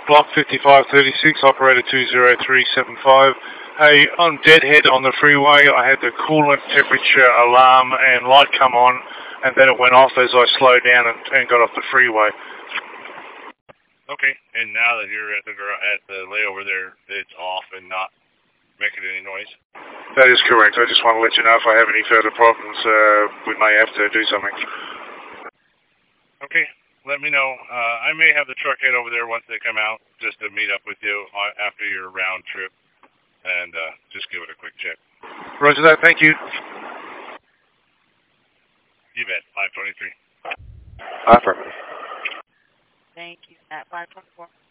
Block 5536, operator 20375. Hey, I'm deadhead on the freeway. I had the coolant temperature alarm and light come on, and then it went off as I slowed down and got off the freeway. Okay, and now that you're at the layover there, it's off and not making any noise? That is correct. I just want to let you know if I have any further problems, we may have to do something. Okay, let me know. I may have the truck head over there once they come out, just to meet up with you after your round trip, and just give it a quick check. Roger that. Thank you. You bet. 523. Affirmative. Thank you. At 524.